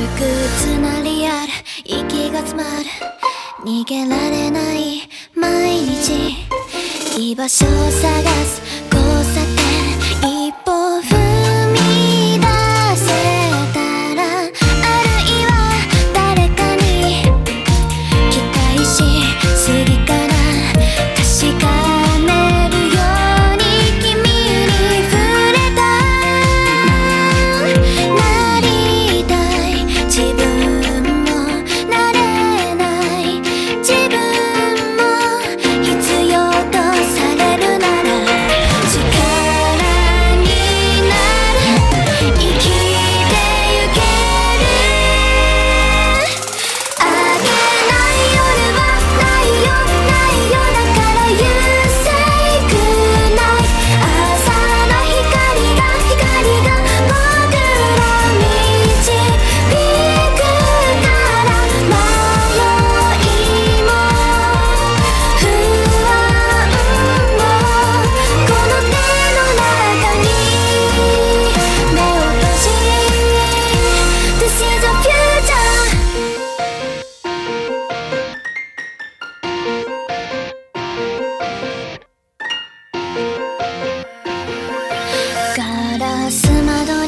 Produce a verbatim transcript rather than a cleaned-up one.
屈なリアル、息が詰まる、逃げられない毎日、居場所を探す交差点、一歩踏み出せたら、あるいは誰かに期待しすぎかな、確かめるように君に触れた、なりたい自分もなれない自分も必要とされるなら、力になる、生きてゆける、あげない夜はないよないよ、だからYou say good night、 朝の光が光が僕ら導くから、迷いも不安もこの手の中に目を閉じ、 This is the future。 ガラス窓